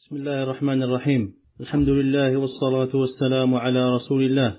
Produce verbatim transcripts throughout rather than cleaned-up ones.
بسم الله الرحمن الرحيم. الحمد لله والصلاة والسلام على رسول الله.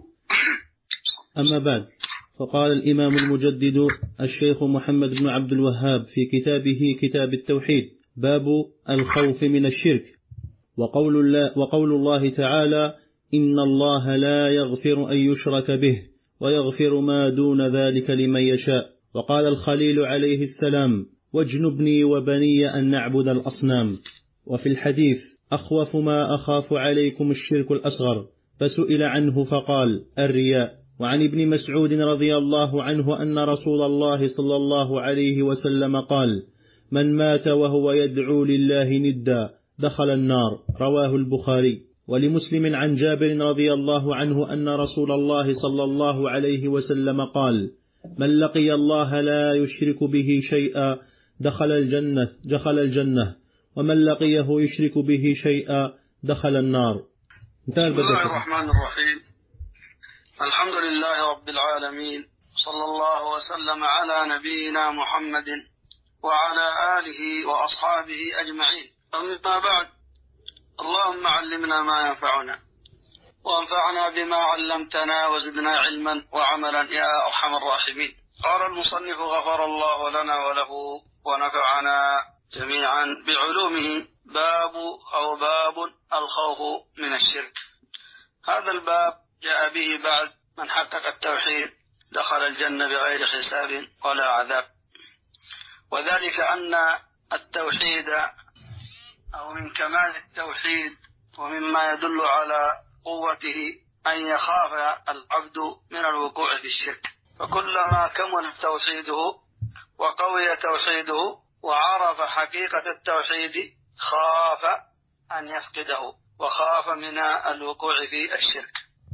أما بعد، فقال الإمام المجدد الشيخ محمد بن عبد الوهاب في كتابه كتاب التوحيد: باب الخوف من الشرك. وقول الله, وقول الله تعالى: إن الله لا يغفر أن يشرك به ويغفر ما دون ذلك لمن يشاء. وقال الخليل عليه السلام: واجنبني وبني أن نعبد الأصنام. وفي الحديث: أخوف ما أخاف عليكم الشرك الأصغر، فسئل عنه فقال: الرياء. وعن ابن مسعود رضي الله عنه أن رسول الله صلى الله عليه وسلم قال: من مات وهو يدعو لله ندا دخل النار. رواه البخاري. ولمسلم عن جابر رضي الله عنه أن رسول الله صلى الله عليه وسلم قال: من لقي الله لا يشرك به شيئا دخل الجنة دخل الجنة ومن لقيه يشرك به شيئا دخل النار. بسم الله الرحمن الرحيم. الحمد لله رب العالمين، صلى الله وسلم على نبينا محمد وعلى آله وأصحابه أجمعين. أما بعد، اللهم علمنا ما ينفعنا وانفعنا بما علمتنا وزدنا علما وعملا يا أرحم الراحمين. قال المصنف: غفر الله لنا وله ونفعنا جميعا بعلومه. باب أو باب الخوف من الشرك. هذا الباب جاء به بعد من حقق التوحيد دخل الجنة بغير حساب ولا عذاب، وذلك أن التوحيد أو من كمال التوحيد ومما يدل على قوته أن يخاف العبد من الوقوع في الشرك. فكلما كمل توحيده وقوي توحيده وعرف حقيقة التوحيد خاف أن يفقده وخاف من الوقوع في الشرك.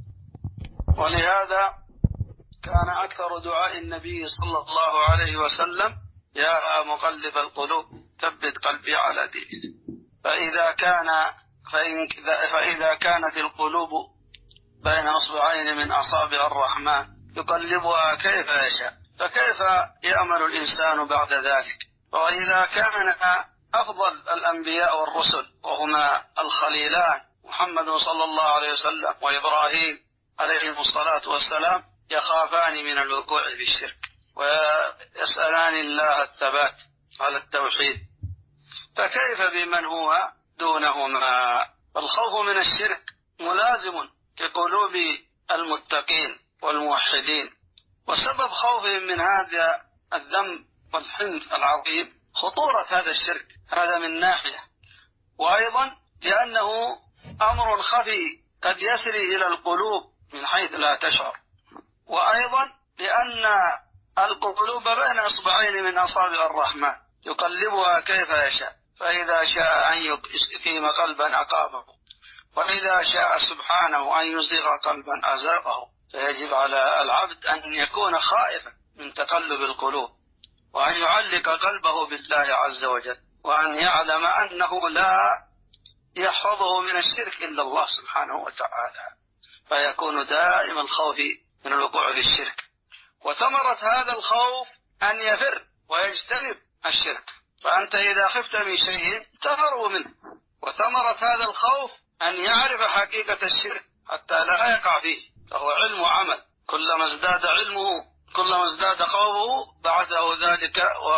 ولهذا كان أكثر دعاء النبي صلى الله عليه وسلم: يا مقلب القلوب ثبت قلبي على دينك. فإذا كان فإن فإذا كانت القلوب بين أصبعين من أصابع الرحمن يقلبها كيف يشاء، فكيف يأمل الإنسان بعد ذلك؟ وإذا كان أفضل الأنبياء والرسل وهما الخليلان محمد صلى الله عليه وسلم وإبراهيم عليه الصلاة والسلام يخافان من الوقوع في الشرك ويسألان الله الثبات على التوحيد، فكيف بمن هو دونهما؟ فالخوف من الشرك ملازم في قلوب المتقين والموحدين. وسبب خوفهم من هذا الذنب والحنث العظيم خطورة هذا الشرك، هذا من ناحية، وأيضا لأنه أمر خفي قد يسري إلى القلوب من حيث لا تشعر، وأيضا لأن القلوب بين أصبعين من أصابع الرحمن يقلبها كيف يشاء، فإذا شاء أن يقيم قلبا أقامه، وإذا شاء سبحانه أن يزيغ قلبا أزاغه. فيجب على العبد أن يكون خائفا من تقلب القلوب، وأن يعلق قلبه بالله عز وجل، وأن يعلم أنه لا يحفظه من الشرك إلا الله سبحانه وتعالى، فيكون دائما الخوف من الوقوع في الشرك. وثمرة هذا الخوف أن يفر ويجتنب الشرك، فأنت إذا خفت من شيء تفر منه. وثمرة هذا الخوف أن يعرف حقيقة الشرك حتى لا يقع فيه، فهو علم وعمل. كلما ازداد علمه كلما ازداد خوفه بعده ذلك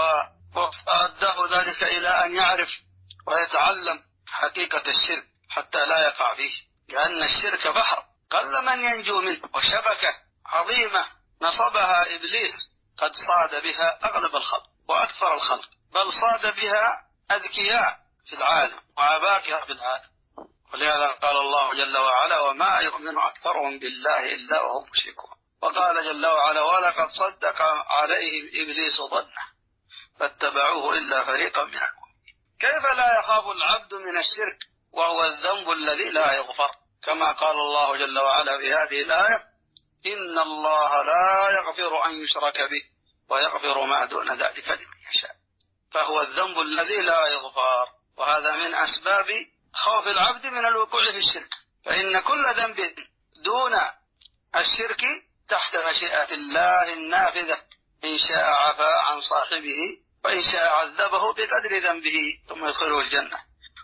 وأداه ذلك إلى أن يعرف ويتعلم حقيقة الشرك حتى لا يقع فيه، لأن الشرك بحر قل من ينجو منه، وشبكة عظيمة نصبها إبليس قد صاد بها أغلب الخلق وأكثر الخلق، بل صاد بها أذكياء في العالم وعباقرة في العالم. ولهذا قال الله جل وعلا: وما يؤمن أكثرهم بالله إلا وهم مشركون. وقال جل وعلا: ولقد صدق عليهم إبليس ظنه فاتبعوه إلا فريقا من المؤمنين. كيف لا يخاف العبد من الشرك وهو الذنب الذي لا يغفر؟ كما قال الله جل وعلا في هذه الآية: إن الله لا يغفر أن يشرك به ويغفر ما دون ذلك لمن يشاء. فهو الذنب الذي لا يغفر، وهذا من أسباب خوف العبد من الوقوع في الشرك. فإن كل ذنب دون الشرك تحت مشيئة الله النافذة، إن شاء عفا عن صاحبه وإن شاء عذبه بقدر ذنبه ثم يدخله الجنة،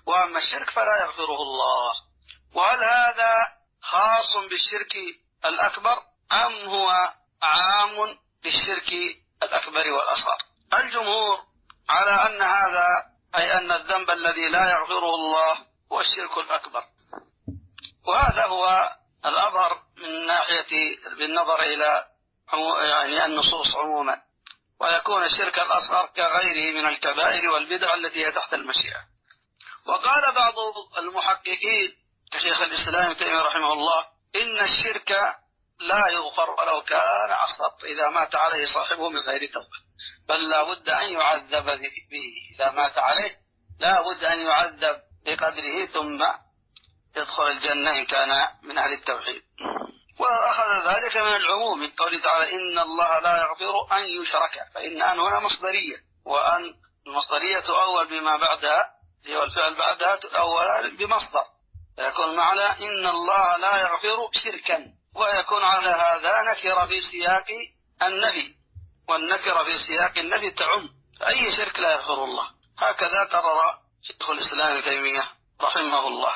وأما الشرك فلا يغفره الله. وهل هذا خاص بالشرك الأكبر أم هو عام بالشرك الأكبر والأصغر؟ الجمهور على أن هذا أي أن الذنب الذي لا يغفره الله هو الشرك الأكبر، وهذا هو الأظهر من ناحية بالنظر إلى يعني النصوص عموما، ويكون الشرك الأصغر كغيره من الكبائر والبدع التي هي تحت المشيئة. وقال بعض المحققين كشيخ الإسلام ابن تيمية رحمه الله إن الشرك لا يغفر ولو كان أصغر إذا مات عليه صاحبه من غير توبة، بل لا بد أن يعذب به إذا مات عليه، لا بد أن يعذب بقدره ثم يدخل الجنة إن كان من أهل التوحيد. وأخذ ذلك من العموم من قوله تعالى إن الله لا يغفر أن يشرك، فإن أن هنا مصدرية، وأن المصدرية تؤول بما بعدها والفعل بعدها تؤول بمصدر، فيكون معنى إن الله لا يغفر شركا، ويكون على هذا نكر في سياق النفي، والنكر في سياق النفي تعم، فأي شرك لا يغفر الله. هكذا قرر شيخ الإسلام ابن تيمية رحمه الله.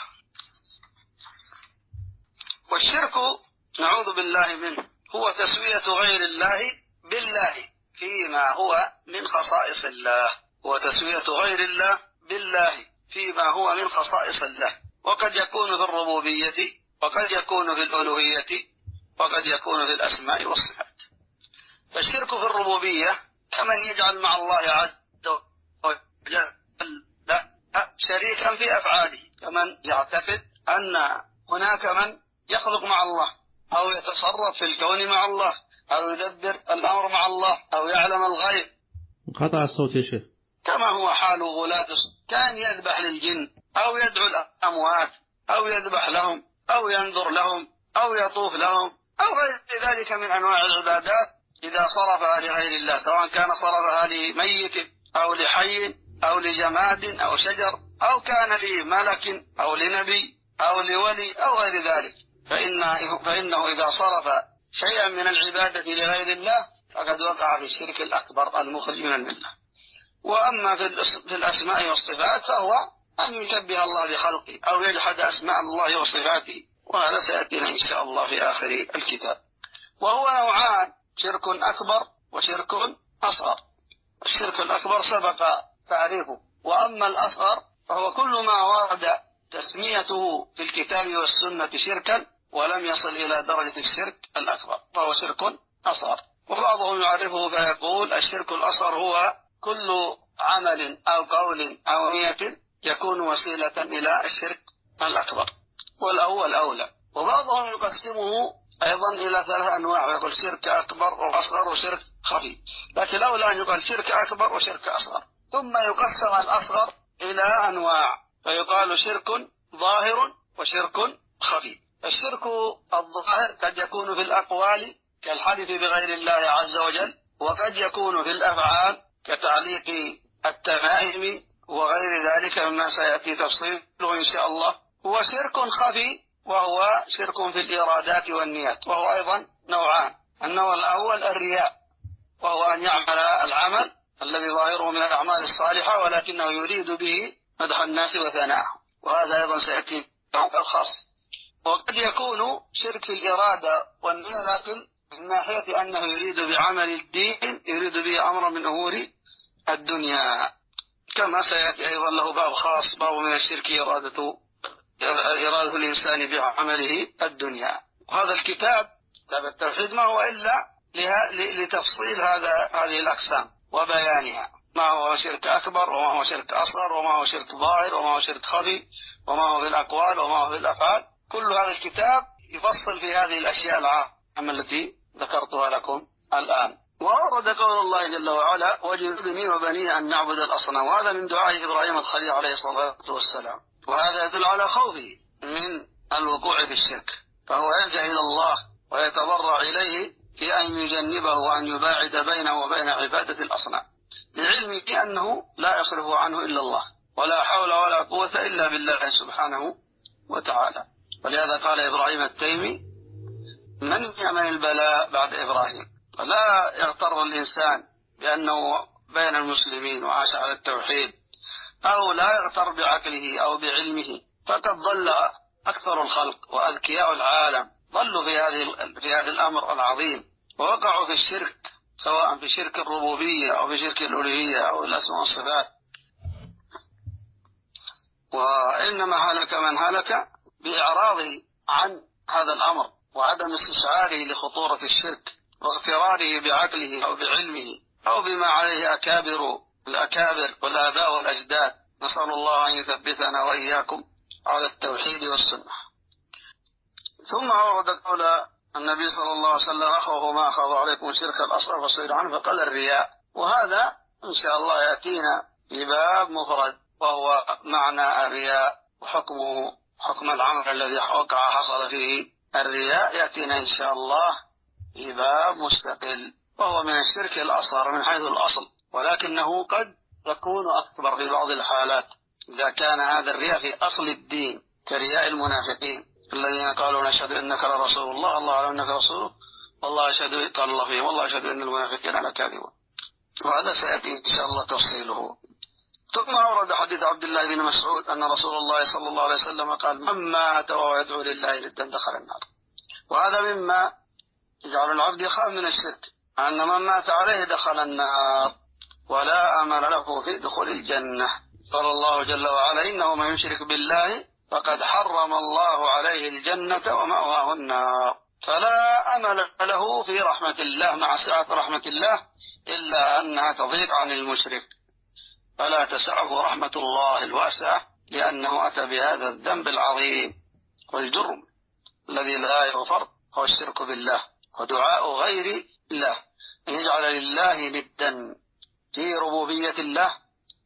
والشرك نعوذ بالله منه هو تسوية غير الله بالله فيما هو من خصائص الله، هو تسوية غير الله بالله فيما هو من خصائص الله، وقد يكون في الربوبية وقد يكون في الألوهية وقد يكون في الأسماء والصفات. فالشرك في الربوبية كمن يجعل مع الله عز وجل شريكا في أفعاله، كمن يعتقد أن هناك من يخلق مع الله أو يتصرف في الكون مع الله أو يدبر الأمر مع الله أو يعلم الغيب. قطع الصوت يا شيخ. كما هو حال غلاة كان يذبح للجن أو يدعو الأموات أو يذبح لهم أو ينذر لهم أو يطوف لهم أو غير ذلك من أنواع العبادات إذا صرفها لغير الله، سواء كان صرفها لميت أو لحي أو لجماد أو شجر أو كان لملك أو لنبي أو لولي أو غير ذلك، فإنه, فإنه إذا صرف شيئا من العبادة لغير الله فقد وقع في الشرك الأكبر المخرج من الملة. وأما في الأسماء والصفات فهو أن يشبه الله بخلقه أو يجحد أسماء الله وصفاته، وهذا سيأتينا إن شاء الله في آخر الكتاب. وهو نوعان، شرك أكبر وشرك أصغر. الشرك الأكبر سبق تعريفه، وأما الأصغر فهو كل ما ورد تسميته في الكتاب والسنة شركا ولم يصل إلى درجة الشرك الأكبر فهو شرك أصغر. وبعضهم يعرفه فيقول الشرك الأصغر هو كل عمل أو قول أو نية يكون وسيلة إلى الشرك الأكبر، والأول أولى. وبعضهم يقسمه أيضا إلى ثلاث أنواع، ويقول شرك أكبر وأصغر وشرك خفي، لكن الأولى أن يقال شرك أكبر وشرك أصغر. ثم يقسم الأصغر إلى أنواع فيقال شرك ظاهر وشرك خفي. الشرك الظاهر قد يكون في الأقوال كالحلف بغير الله عز وجل، وقد يكون في الأفعال كتعليق التمائم وغير ذلك مما سيأتي تفصيله إن شاء الله. هو شرك خفي وهو شرك في الإرادات والنيات، وهو أيضا نوعان. النوع الأول الرياء، وهو أن يعمل العمل الذي ظاهره من الأعمال الصالحة ولكنه يريد به مدح الناس وثناءهم، وهذا أيضا سيأتي الخاص. وقد يكون شرك في الإرادة والنية لكن من ناحية أنه يريد بعمل الدين يريد به أمر من أمور الدنيا، كما سيأتي أيضا له باب خاص، باب من الشرك إرادة إرادة الإنسان بعمله الدنيا. وهذا الكتاب كتاب التوحيد ما هو إلا لتفصيل هذا هذه الأقسام وبيانها، ما هو شرك أكبر وما هو شرك أصغر وما هو شرك ظاهر وما هو شرك خفي وما هو في الأقوال وما هو في الأفعال. كل هذا الكتاب يفصل في هذه الأشياء العامة التي ذكرتها لكم الآن. وورد قول الله جل وعلا وجنبني وبني أن نعبد الأصنام، وهذا من دعاء إبراهيم الخليل عليه الصلاة والسلام، وهذا يدل على خوفه من الوقوع في الشرك، فهو يلجأ إلى الله ويتضرع إليه في أن يجنبه وأن يباعد بينه وبين عبادة الأصنام، لعلمه أنه لا يصرف عنه إلا الله، ولا حول ولا قوة إلا بالله سبحانه وتعالى. ولهذا قال إبراهيم التيمي من يأمن البلاء بعد إبراهيم، فلا يغتر الإنسان بأنه بين المسلمين وعاش على التوحيد أو لا يغتر بعقله أو بعلمه، فقد ضل أكثر الخلق وأذكياء العالم، ضلوا في هذه في هذا الأمر العظيم، ووقعوا في الشرك، سواء في شرك الربوبية أو في شرك الألوهية أو الأسماء والصفات. وإنما هلك من هلك بإعراضه عن هذا الأمر وعدم استشعاره لخطورة الشرك واغتراره بعقله أو بعلمه أو بما عليه أكابر الأكابر والآباء والأجداد. نسأل الله أن يثبتنا وإياكم على التوحيد والسنة. ثم أورد قول النبي صلى الله عليه وسلم: أخوه ما أخذ عليكم الشرك الأصغر فصير عنه، فقال الرياء. وهذا إن شاء الله يأتينا في باب مفرد، وهو معنى الرياء وحكمه، حكم العمل الذي وقع حصل فيه الرياء، يأتينا إن شاء الله في باب مستقل، وهو من الشرك الأصغر من حيث الأصل، ولكنه قد يكون أكبر في بعض الحالات إذا كان هذا الرياء في أصل الدين، كرياء المنافقين الذين قالوا: نشهد إنك لرسول الله، الله أعلم إنك رسوله، والله أشهد، قال الله فيهم: والله أشهد إن المنافقين لكاذبون. وهذا سيأتي إن شاء الله تفصيله. ثم أورد حديث عبد الله بن مسعود أن رسول الله صلى الله عليه وسلم قال: من مات وهو يدعو لله ندا دخل النار. وهذا مما يجعل العبد يخاف من الشرك، أن من مات عليه دخل النار ولا أمل له في دخول الجنة. قال الله جل وعلا: إنه من يشرك بالله فقد حرم الله عليه الجنة ومأواه النار، فلا أمل له في رحمة الله مع سعة رحمة الله، إلا أنها تضيق عن المشرك، فلا تسعه رحمة الله الواسعة، لأنه أتى بهذا الذنب العظيم والجرم الذي لا يغفر، هو الشرك بالله ودعاء غير الله، أن يجعل لله ندا في ربوبية الله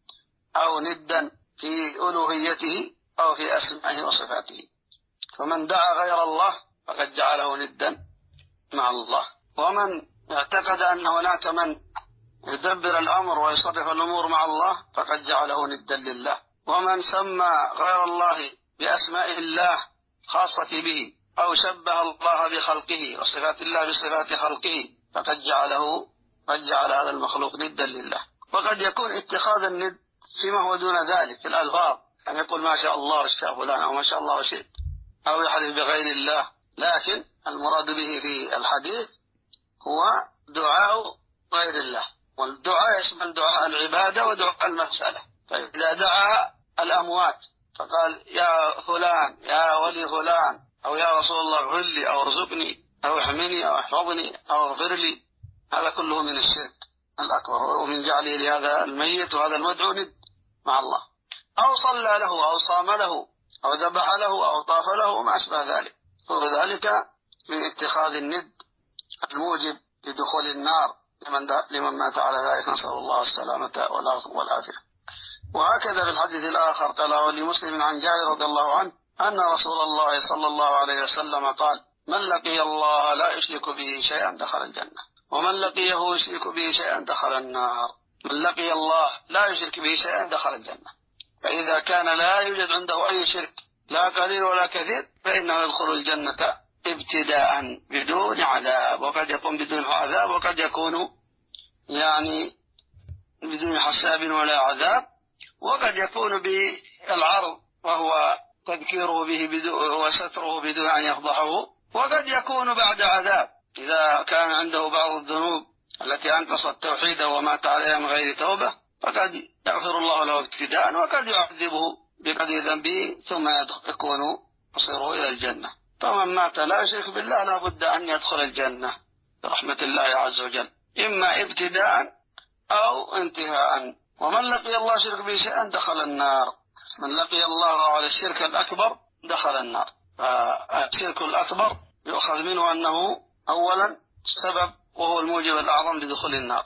أو ندا في ألوهيته أو في أسمائه وصفاته. فمن دعا غير الله فقد جعله ندا مع الله. ومن اعتقد أن هناك من يدبر الأمر ويصرف الأمور مع الله فقد جعله ندا لله. ومن سمى غير الله بأسماء الله خاصة به أو شبه الله بخلقه وصفات الله بصفات خلقه فقد جعله قد جعل هذا المخلوق ندا لله. وقد يكون اتخاذ الند فيما هو دون ذلك في الألفاظ، أن يقول ما شاء الله وشاء فلان أو ما شاء الله وشئت، أو يحلف بغير الله، لكن المراد به في الحديث هو دعاء غير الله. والدعاء يشمل دعاء العبادة ودعاء المسألة. فإذا دعا الأموات فقال: يا فلان يا ولي فلان، أو يا رسول الله اغفر لي أو ارزقني أو احمني أو احفظني أو اغفر لي، هذا كله من الشرك الأكبر، ومن جعله لهذا الميت وهذا المدعو ند مع الله. أو صلى له أو صام له أو ذبح له أو طاف له وما أشبه ذلك، وذلك من اتخاذ الند الموجب لدخول النار لمن, لمن مات على ذلك، نسأل الله السلامة والعافية. وهكذا في الحديث الآخر قال لمسلم عن جابر رضي الله عنه أن رسول الله صلى الله عليه وسلم قال: من لقي الله لا يشرك به شيئا دخل الجنة، ومن لقيه يشرك به شيئا دخل النار. من لقي الله لا يشرك به شيئا دخل الجنة، فإذا كان لا يوجد عنده أي شرك لا قليل ولا كثير فإنه يدخل الجنة ابتداء بدون عذاب، وقد يكون بدون عذاب وقد يكون يعني بدون حساب ولا عذاب، وقد يكون بالعرض وهو تذكيره به وستره بدون أن يفضحه، وقد يكون بعد عذاب إذا كان عنده بعض الذنوب التي أنقصت التوحيد ومات عليها من غير توبة، فقد يغفر الله له ابتداء، وقد يعذبه بقدر ذنبه ثم يكون مصيره إلى الجنة. فمن مات لا يشرك بالله لا بد أن يدخل الجنة برحمة الله عز وجل، إما ابتداء أو انتهاء. ومن لقي الله شرك به شيئا دخل النار. من لقي الله على الشرك الأكبر دخل النار. فالشرك الأكبر يؤخذ منه أنه أولا سبب وهو الموجب الأعظم لدخول النار،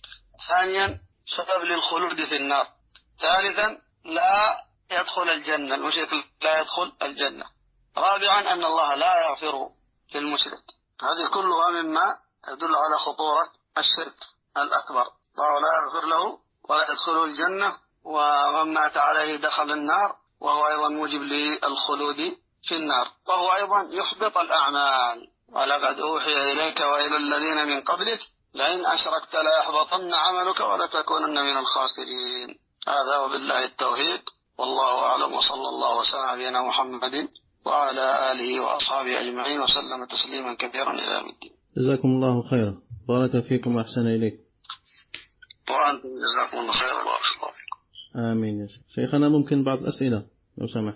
ثانيا سبب للخلود في النار، ثالثا لا يدخل الجنة، المشرك لا يدخل الجنة، رابعا أن الله لا يغفر للمشرك. هذه كلها مما يدل على خطورة الشرك الأكبر. الله لا يغفر له ولا يدخل الجنة، ومن مات عليه دخل النار، وهو أيضا موجب للخلود في النار، وهو أيضا يحبط الأعمال. ولقد أوحي إليك وإلى الذين من قبلك لئن أشركت لا يحبطن عملك ولتكونن من الخاسرين. هذا وبالله التوفيق، والله أعلم، وصلى الله وسلم على نبينا محمد وعلى آله وأصحابه أجمعين وسلم تسليما كثيرا إلى يوم الدين. جزاكم الله خيرا، بارك فيكم وأحسن إليكم. وأنتم جزاكم الله خيرا وبارك الله فيكم. آمين يا شيخ. شيخنا ممكن بعض الأسئلة لو سمحت؟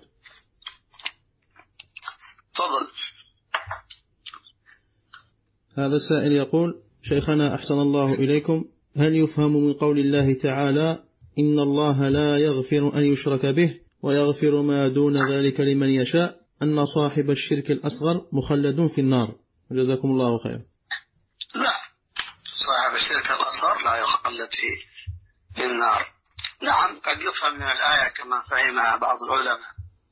تفضل. هذا السائل يقول: شيخنا أحسن الله إليكم، هل يفهم من قول الله تعالى إن الله لا يغفر أن يشرك به ويغفر ما دون ذلك لمن يشاء أن صاحب الشرك الأصغر مخلد في النار؟ جزاكم الله خيرا. لا، صاحب الشرك الأصغر لا يخلد في النار. نعم، قد يفهم من الآية كما فهمها بعض العلماء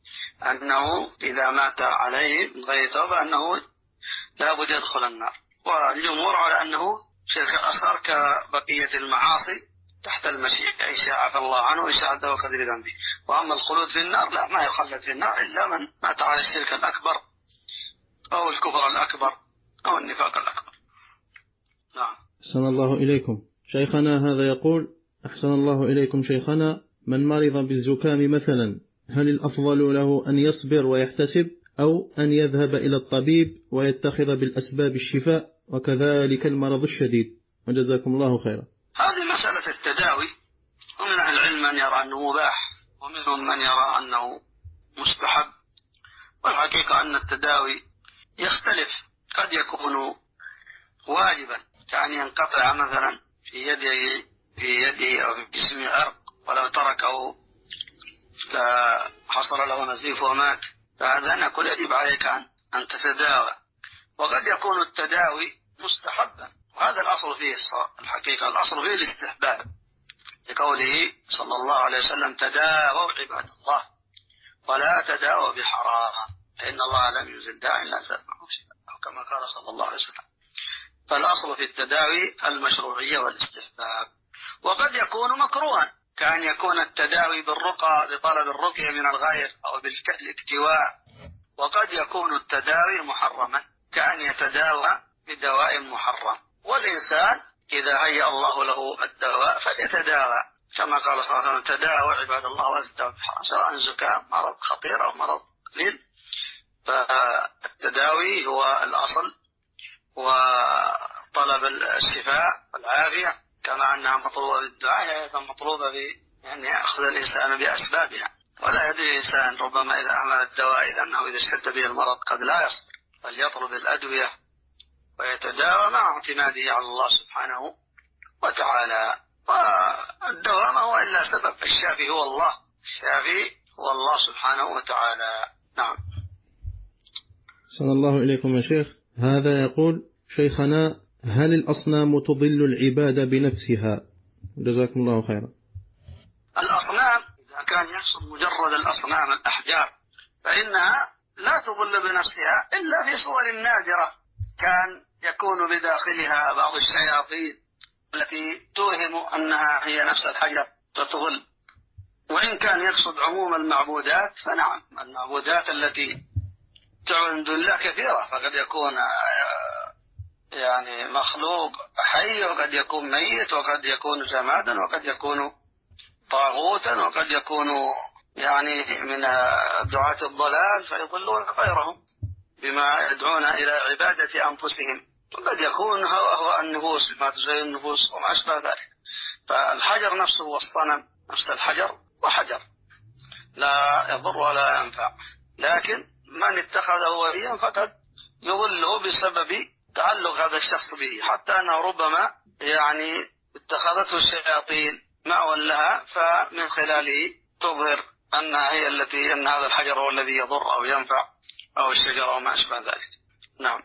أنه إذا مات عليه من غير توبة أنه لا بد يدخل النار، والجمهور على أنه شرك الأصغر كبقية المعاصي تحت المشيئة، إن شاء عفى الله عنه وإن شاء عذبه قدر ذنبه. وأما الخلود في النار لا، ما يخلد في النار إلا من مات على الشرك الأكبر أو الكفر الأكبر أو النفاق الأكبر. نعم. أحسن الله إليكم. شيخنا هذا يقول: أحسن الله إليكم شيخنا، من مرض بالزكام مثلا هل الأفضل له أن يصبر ويحتسب أو أن يذهب إلى الطبيب ويتخذ بالأسباب الشفاء وكذلك المرض الشديد؟ وجزاكم الله خيرا. هذه مسألة التداوي، ومن أهل العلم من يرى أنه مباح ومنهم من يرى أنه مستحب، والحقيقة أن التداوي يختلف، قد يكون واجبا كأن ينقطع مثلا في يده في يده أو في جسمه عرق ولو تركه لا حصل له نزيف ومات، فهذا نقول يجب عليك أن تتداوى. وقد يكون التداوي مستحبا، وهذا الأصل فيه الحقيقة، الأصل فيه الاستحباب، لقوله صلى الله عليه وسلم: تداووا عباد الله ولا تداووا بحرام فإن الله لم ينزل داع إلا زاد معه شفاء، أو كما قال صلى الله عليه وسلم. فالأصل في التداوي المشروعية والاستحباب. وقد يكون مكروها، كأن يكون التداوي بالرقى بطلب الرقية من الغير أو بالاكتواء. وقد يكون التداوي محرما، كأن يتداوى بدواء محرم. والإنسان إذا هيأ الله له الدواء فليتداوى، كما قال صلى الله عليه وسلم: تداووا عباد الله ولا تداووا بحرام، سواء زكام مرض خطير أو مرض قليل. فالتداوي هو الأصل، وطلب الشفاء والعافية كما أنها مطلوبة بالدعاء هي أيضا مطلوبة بأن يأخذ الإنسان بأسبابها. ولا يدري الإنسان ربما إذا أعمل الدواء إذا أنه إذا اشتد به المرض قد لا يصبر، فليطلب الأدوية ويتداوى مع اعتماده على الله سبحانه وتعالى. والدواء ما هو إلا سبب، الشافي هو الله، الشافي هو الله سبحانه وتعالى. نعم. صلى الله إليكم يا شيخ. هذا يقول: شيخنا، هل الأصنام تضل العباد بنفسها؟ جزاكم الله خيرا. الأصنام إذا كان يقصد مجرد الأصنام الأحجار فإنها لا تضل بنفسها إلا في صور نادرة، كان يكون بداخلها بعض الشياطين التي توهم أنها هي نفس الحجر تضل. وإن كان يقصد عموم المعبودات فنعم، المعبودات التي تعبد الله كثيرة، فقد يكون يعني مخلوق حي وقد يكون ميت وقد يكون جمادا وقد يكون طاغوتا وقد يكون يعني من دعاة الضلال فيضلون غيرهم بما يدعون إلى عبادة أنفسهم، وقد يكون هو النفوس بما تزين النفوس وما أشبه ذلك. فالحجر نفسه والصنم نفس الحجر وحجر لا يضر ولا ينفع، لكن من اتخذه وليا فقد يضله بسبب تعلق هذا الشخص به، حتى أنه ربما يعني اتخذته الشياطين مأوى لها، فمن خلاله تظهر أنها هي التي أن هذا الحجر هو الذي يضر أو ينفع أو الشجرة وما أشبه ذلك. نعم.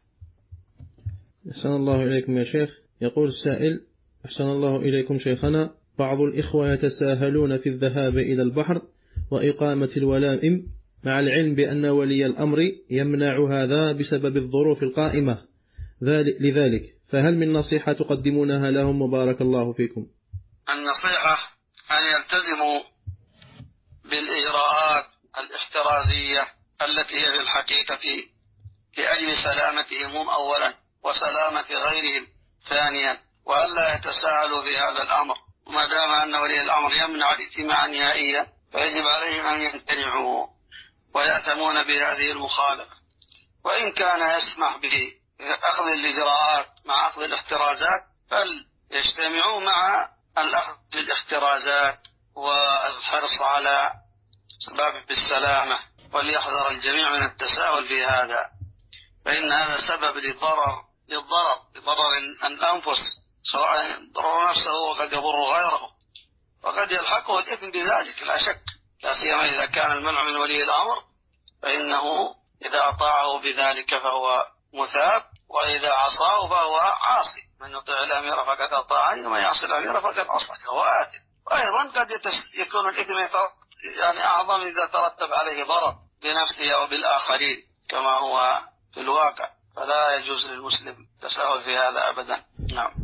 أحسن الله إليكم يا شيخ. يقول السائل: أحسن الله إليكم شيخنا، بعض الإخوة يتساهلون في الذهاب إلى البحر وإقامة الولائم مع العلم بأن ولي الأمر يمنع هذا بسبب الظروف القائمة لذلك، فهل من نصيحة تقدمونها لهم وبارك الله فيكم؟ النصيحة أن يلتزموا بالإجراءات الاحترازية التي هي في الحقيقة لأجل سلامتهم أولا وسلامة غيرهم ثانيا، وألا يتساهلوا في هذا الأمر، وما دام أن ولي الأمر يمنع الاجتماع نهائيا فيجب عليهم أن يمتنعوا ويأثمون بهذه المخالفة. وإن كان يسمح بأخذ الإجراءات مع أخذ الاحترازات فليجتمعوا مع الأخذ بالاحترازات والحرص على باب السلامة، وليحذر الجميع من التساهل في هذا، فإن هذا سبب لضرر للضرر لضرر الأنفس، سواء ضرر نفسه وقد يضر غيره، وقد يلحقه الإثم بذلك لا شك، لا سيما إذا كان المنع من ولي الأمر فإنه إذا أطاعه بذلك فهو مثاب، وإذا عصاه فهو عاصي. من يطيع الأمير فقد أطاعني ومن يعصي الأمير فقد عصى فهو آثم. وأيضا قد يكون الإثم يعني أعظم إذا ترتب عليه ضرر بنفسه أو بالآخرين كما هو في الواقع، فلا يجوز للمسلم تساهل في هذا أبدا. نعم.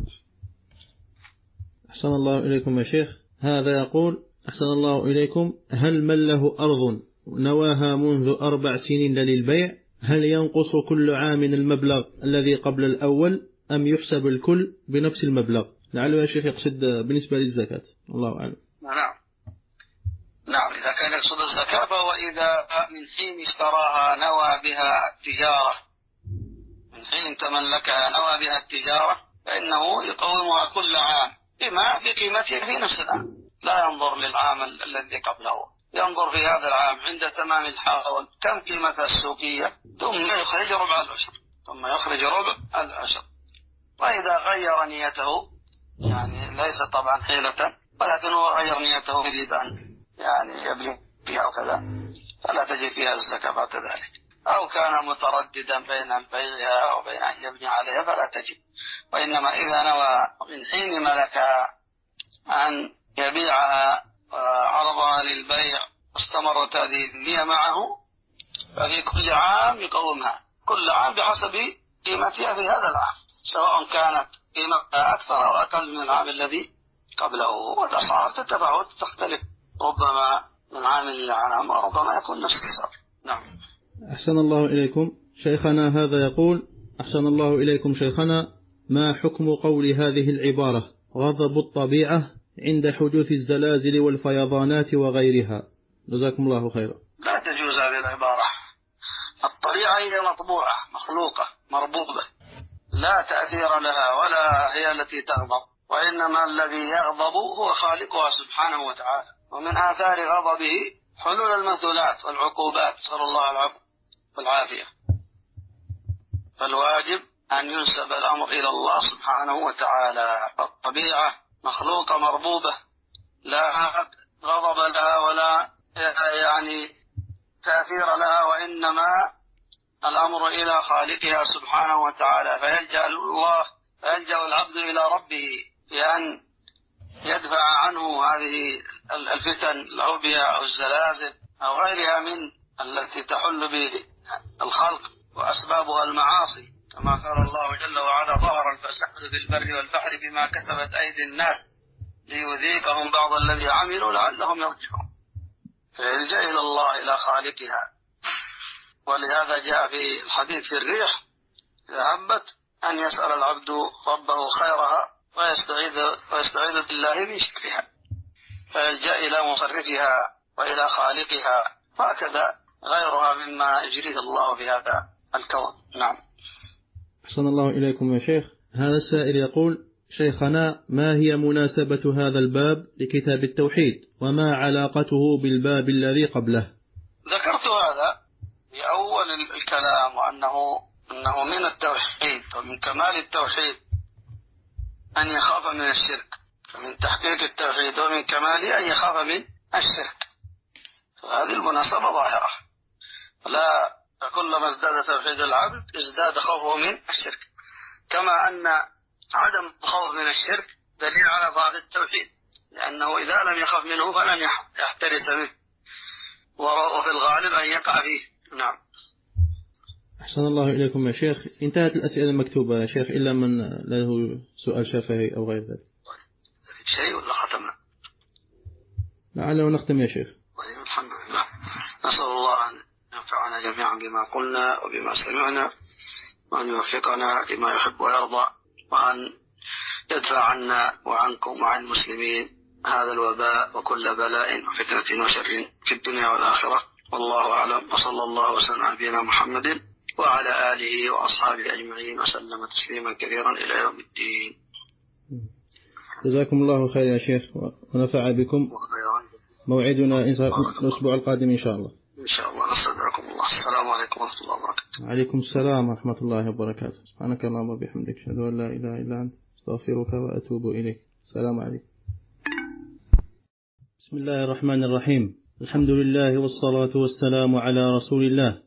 أحسن الله إليكم يا شيخ. هذا يقول: أحسن الله إليكم، هل من له أرض نواها منذ أربع سنين للبيع هل ينقص كل عام المبلغ الذي قبل الأول أم يحسب الكل بنفس المبلغ؟ لعله يا شيخ يقصد بالنسبة للزكاة، الله أعلم. نعم نعم إذا كان يقصد الزكاة فهو إذا من حين اشتراها نوى بها التجارة، من حين تملكها نوى بها التجارة فإنه يقومها كل عام بما بقيمته في نفس العام، لا ينظر للعام الذي قبله، ينظر في هذا العام عند تمام الحول كم قيمتها السوقية، ثم يخرج ربع العشر ثم يخرج ربع العشر. وإذا غير نيته، يعني ليس طبعا حيلة، ولكن هو غير نيته يريد أن يعني يبني فيها وكذا فلا تجي فيها الزكاة بعد ذلك، أو كان مترددا بين البيع وبين أن يبني عليها فلا تجب. وإنما إذا نوى من حين ملكها أن يبيعها عرضها للبيع واستمرت هذه النية معه ففي كل عام يقومها كل عام بحسب قيمتها في هذا العام، سواء كانت قيمتها أكثر أو أقل من العام الذي قبله. والأسعار تتفاوت تختلف ربما من عام إلى عام وربما يكون نفس السعر. نعم. أحسن الله إليكم شيخنا. هذا يقول: أحسن الله إليكم شيخنا، ما حكم قول هذه العبارة غضب الطبيعة عند حدوث الزلازل والفيضانات وغيرها؟ جزاكم الله خيرا. لا تجوز هذه العبارة. الطبيعة هي مطبوعة مخلوقة مربوطة لا تأثير لها ولا هي التي تغضب، وإنما الذي يغضب هو خالقها سبحانه وتعالى، ومن آثار غضبه حلول المثلات والعقوبات، صلى الله العفو والعافية. فالواجب أن ينسب الأمر إلى الله سبحانه وتعالى. فالطبيعة مخلوقة مربوبة لا غضب لها ولا يعني تأثير لها، وإنما الأمر إلى خالقها سبحانه وتعالى. فيلجأ الله فيلجأ العبد إلى ربه بأن يدفع عنه هذه الفتن الأوبئة أو الزلازل أو غيرها من التي تحل بالخلق وأسبابها المعاصي، كما قال الله جل وعلا: ظهر الفساد في البر والبحر بما كسبت أيدي الناس ليذيقهم بعض الذي عملوا لعلهم يرجعون. فيلجأ إلى الله إلى خالقها. ولهذا جاء في الحديث في الريح: إذا هبت أن يسأل العبد ربه خيرها ويستعيذ ويستعيذ بالله من شرها، فيلجأ إلى مصرفها وإلى خالقها، هكذا غيرها مما يجريه الله في هذا الكون. نعم. أحسن الله إليكم يا شيخ. هذا السائل يقول: شيخنا، ما هي مناسبة هذا الباب لكتاب التوحيد وما علاقته بالباب الذي قبله؟ ذكرت هذا في أول الكلام، وأنه أنه من التوحيد ومن كمال التوحيد أن يخاف من الشرك، فمن تحقيق التوحيد ومن كماله أن يخاف من الشرك. فهذه المناسبة ظاهرة، لا كلما ازداد توحيد العبد ازداد خوفه من الشرك، كما أن عدم الخوف من الشرك دليل على ضعف التوحيد، لأنه إذا لم يخاف منه فلن يحترس منه، وفي الغالب أن يقع فيه. نعم. أحسن الله إليكم يا شيخ. انتهت الأسئلة المكتوبة يا شيخ، إلا من له سؤال شفهي أو غير ذلك. شيء ولا ختمنا؟ لعله نختم يا شيخ. طيب الحمد لله. نسأل الله أن ينفعنا جميعا بما قلنا وبما سمعنا، وأن يوفقنا لما يحب ويرضى، وأن يدفع عنا وعنكم وعن المسلمين هذا الوباء وكل بلاء وفتنة وشر في الدنيا والآخرة. والله أعلم، وصلى الله وسلم على نبينا محمد وعلى آله وأصحابه أجمعين وسلم تسليما كثيرا إلى يوم الدين. جزاكم الله خير يا شيخ ونفع بكم. موعدنا الأسبوع القادم إن شاء الله. إن شاء الله. نستودعكم الله. السلام عليكم ورحمة الله وبركاته. وعليكم السلام ورحمة الله وبركاته. سبحانك اللهم وبحمدك أشهد أن لا إله إلا أنت أستغفرك وأتوب إليك. السلام عليكم. بسم الله الرحمن الرحيم. الحمد لله والصلاة والسلام على رسول الله.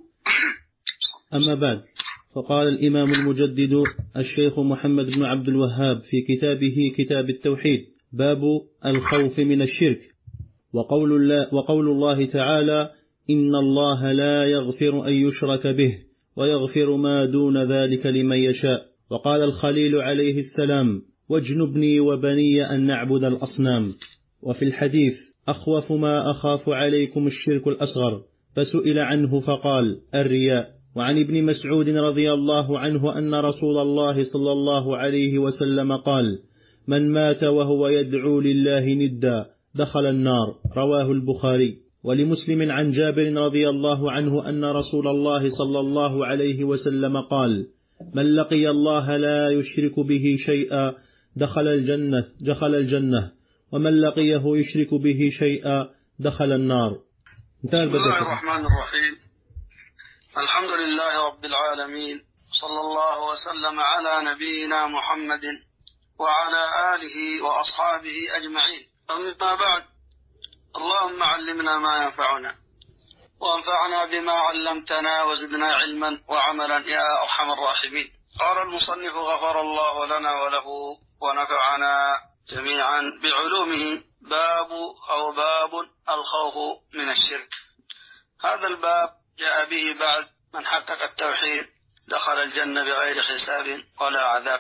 أما بعد، فقال الإمام المجدد الشيخ محمد بن عبد الوهاب في كتابه كتاب التوحيد: باب الخوف من الشرك. وقول الله, وقول الله تعالى: إن الله لا يغفر أن يشرك به ويغفر ما دون ذلك لمن يشاء. وقال الخليل عليه السلام: واجنبني وبني أن نعبد الأصنام. وفي الحديث: أخوف ما أخاف عليكم الشرك الأصغر، فسئل عنه فقال: الرياء. وعن ابن مسعود رضي الله عنه أن رسول الله صلى الله عليه وسلم قال: من مات وهو يدعو لله ندا دخل النار. رواه البخاري. ولمسلم عن جابر رضي الله عنه أن رسول الله صلى الله عليه وسلم قال: من لقي الله لا يشرك به شيئا دخل الجنة دخل الجنة ومن لقيه يشرك به شيئا دخل النار. بسم الله الرحمن الرحيم. الحمد لله رب العالمين، صلى الله وسلم على نبينا محمد وعلى آله وأصحابه أجمعين. أما بعد، اللهم علمنا ما ينفعنا وانفعنا بما علمتنا وزدنا علما وعملا يا أرحم الراحمين. قال المصنف: غفر الله لنا وله ونفعنا جميعا بعلومه. باب أو باب الخوف من الشرك. هذا الباب جاء به بعد من حقق التوحيد دخل الجنة بغير حساب ولا عذاب،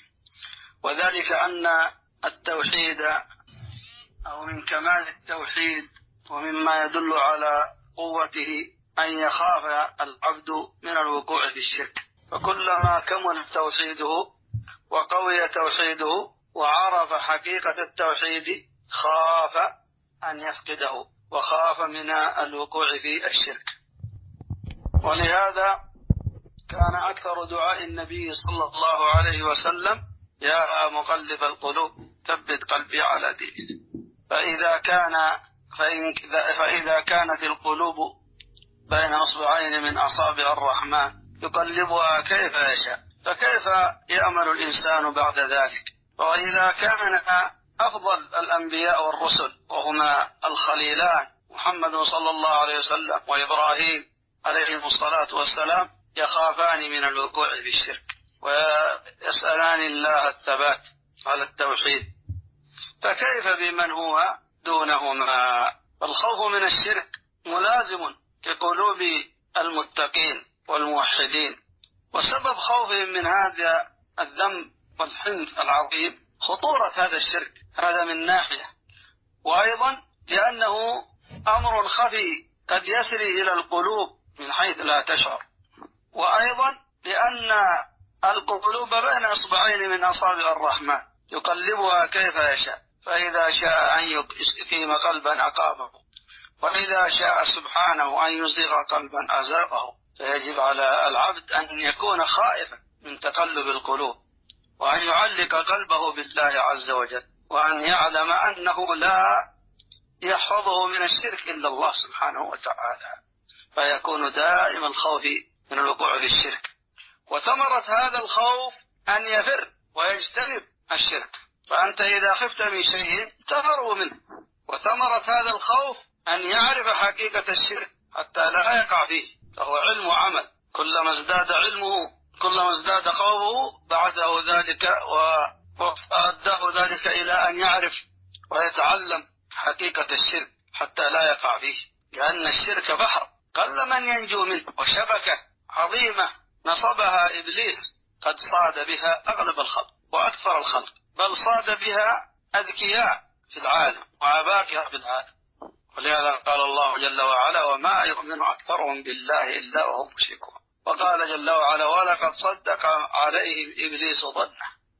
وذلك أن التوحيد أو من كمال التوحيد ومما يدل على قوته أن يخاف العبد من الوقوع في الشرك. فكلما كمل توحيده وقوي توحيده وعرف حقيقة التوحيد خاف أن يفقده وخاف من الوقوع في الشرك. ولهذا كان أكثر دعاء النبي صلى الله عليه وسلم: يا مقلب القلوب ثبت قلبي على دينك. فإذا كان فإن فإذا كانت القلوب بين أصبعين من أصابع الرحمن يقلبها كيف يشاء، فكيف يأمل الإنسان بعد ذلك؟ وإذا كان أفضل الأنبياء والرسل وهما الخليلان محمد صلى الله عليه وسلم وإبراهيم عليه الصلاة والسلام يخافان من الوقوع في الشرك ويسألان الله الثبات على التوحيد، فكيف بمن هو دونهما؟ فالخوف من الشرك ملازم في قلوب المتقين والموحدين. وسبب خوفهم من هذا الذنب والحنث العظيم خطورة هذا الشرك، هذا من ناحية، وأيضا لأنه أمر خفي قد يسري إلى القلوب من حيث لا تشعر، وأيضا لأن القلوب بين أصبعين من أصابع الرحمن يقلبها كيف يشاء، فإذا شاء أن يقيم قلبا أقامه، وإذا شاء سبحانه أن يزيغ قلبا أزاغه. فيجب على العبد أن يكون خائفا من تقلب القلوب، وأن يعلق قلبه بالله عز وجل، وأن يعلم أنه لا يحفظه من الشرك إلا الله سبحانه وتعالى، فيكون دائما الخوف من الوقوع في الشرك. وثمرة هذا الخوف أن يفر ويجتنب الشرك، فأنت إذا خفت من شيء تفر منه. وثمرة هذا الخوف أن يعرف حقيقة الشرك حتى لا يقع فيه، فهو علم وعمل. كلما ازداد علمه كلما ازداد خوفه بعده ذلك وأداه ذلك إلى أن يعرف ويتعلم حقيقة الشرك حتى لا يقع فيه، لأن الشرك بحر قل من ينجو منه، وشبكة عظيمة نصبها إبليس قد صاد بها أغلب الخلق وأكثر الخلق، بل صاد بها أذكياء في العالم وعباقرة في العالم. ولهذا قال الله جل وعلا: وما يؤمن أكثرهم بالله إلا وهم مشركون. وقال جل وعلا: ولقد صدق عليهم إبليس ظنه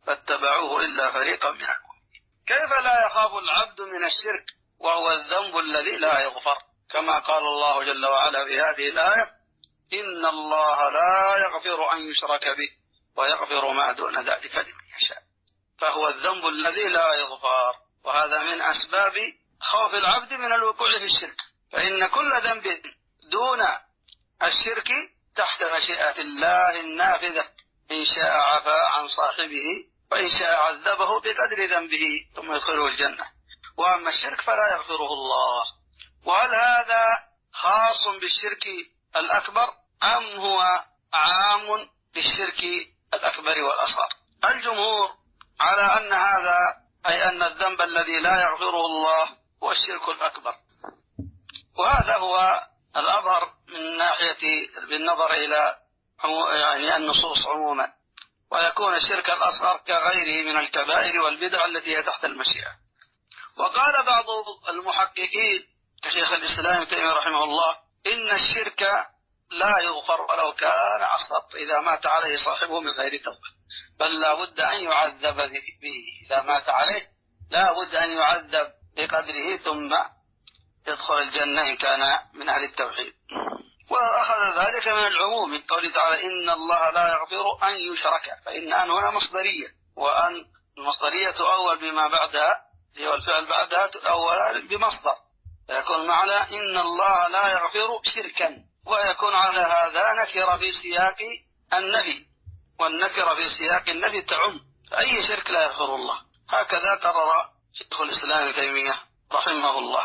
فاتبعوه إلا فريقا من المؤمنين. كيف لا يخاف العبد من الشرك وهو الذنب الذي لا يغفر؟ كما قال الله جل وعلا في هذه الآية: إن الله لا يغفر أن يشرك به ويغفر ما دون ذلك لمن يشاء. فهو الذنب الذي لا يغفر، وهذا من أسباب خوف العبد من الوقوع في الشرك. فإن كل ذنب دون الشرك تحت مشيئة الله النافذة، إن شاء عفا عن صاحبه وإن شاء عذبه بقدر ذنبه ثم يدخله الجنة. وأما الشرك فلا يغفره الله. وهل هذا خاص بالشرك الأكبر أم هو عام بالشرك الأكبر والأصغر؟ الجمهور على أن هذا، أي أن الذنب الذي لا يغفره الله هو الشرك الأكبر، وهذا هو الأظهر من ناحية بالنظر إلى يعني النصوص عموما، ويكون الشرك الأصغر كغيره من الكبائر والبدع التي هي تحت المشيئة. وقال بعض المحققين كشيخ الإسلام ابن تيمية رحمه الله: إن الشرك لا يغفر ولو كان أصغر إذا مات عليه صاحبه من غير توبة، بل لا بد أن يعذب به إذا مات عليه، لا بد أن يعذب بقدره ثم يدخل الجنة إن كان من أهل التوحيد. وأخذ ذلك من العموم من قوله تعالى: إن الله لا يغفر أن يشرك، فإن أن هنا مصدرية، وأن المصدرية تؤول بما بعدها، هي الفعل بعدها تؤول بمصدر، فيكون معنى إن الله لا يغفر شركا، ويكون على هذا نكرة في سياق النفي، والنكرة في سياق النفي تعم، فأي شرك لا يغفر الله. هكذا قرر شيخ الإسلام ابن تيمية رحمه الله.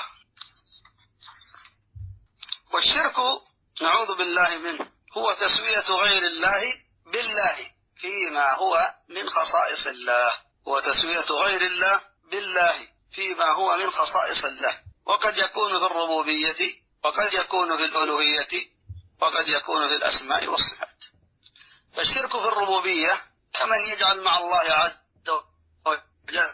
والشرك نعوذ بالله منه هو تسوية غير الله بالله فيما هو من خصائص الله، هو تسوية غير الله بالله فيما هو من خصائص الله، وقد يكون في الربوبية، وقد يكون في الألوهية، وقد يكون في الأسماء والصفات. فالشرك في الربوبية كمن يجعل مع الله عز وجل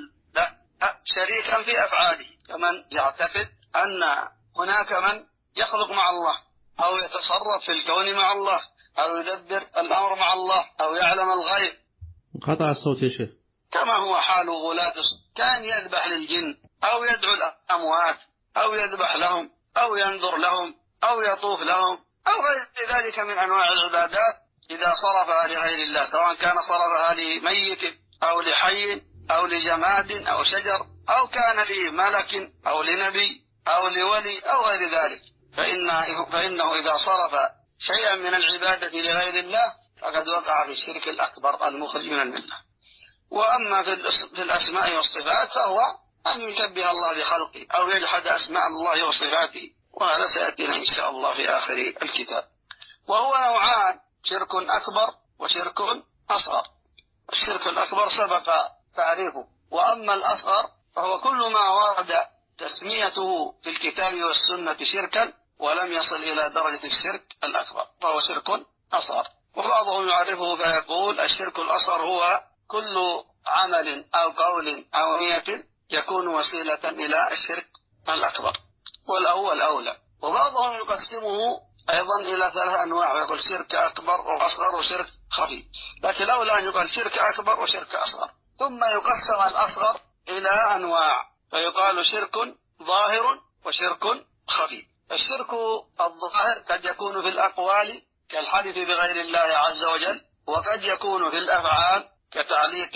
شريكا في أفعاله، كمن يعتقد أن هناك من يخلق مع الله، أو يتصرف في الكون مع الله، أو يدبر الأمر مع الله، أو يعلم الغيب. قطع الصوت يا شيخ. كما هو حال غلاة كان يذبح للجن، أو يدعو الأموات، أو يذبح لهم، أو ينذر لهم، أو يطوف لهم، أو غير ذلك من أنواع العبادات إذا صرفها لغير الله، سواء كان صرفها لميت أو لحي أو لجماد أو شجر، أو كان لملك أو لنبي أو لولي أو غير ذلك، فإنه, فإنه إذا صرف شيئا من العبادة لغير الله فقد وقع في الشرك الأكبر المخرج من الملة. وأما في الأسماء والصفات فهو أن يشبه الله بخلقه أو يجحد أسماء الله وصفاته، وهذا سيأتينا إن شاء الله في آخر الكتاب. وهو نوعان: شرك أكبر وشرك أصغر. الشرك الأكبر سبق تعريفه، وأما الأصغر فهو كل ما ورد تسميته في الكتاب والسنة شركا ولم يصل إلى درجة الشرك الأكبر فهو شرك أصغر. وبعضهم يعرفه فيقول: الشرك الأصغر هو كل عمل أو قول أو نية يكون وسيلة إلى الشرك الأكبر، والأول أولى. وبعضهم يقسمه أيضا إلى ثلاث أنواع، ويقول شرك أكبر وأصغر وشرك خفي، لكن الأولى أن يقال شرك أكبر وشرك أصغر. ثم يقسم الأصغر إلى أنواع، فيقال شرك ظاهر وشرك خفي. الشرك الظاهر قد يكون في الأقوال كالحلف بغير الله عز وجل، وقد يكون في الأفعال كتعليق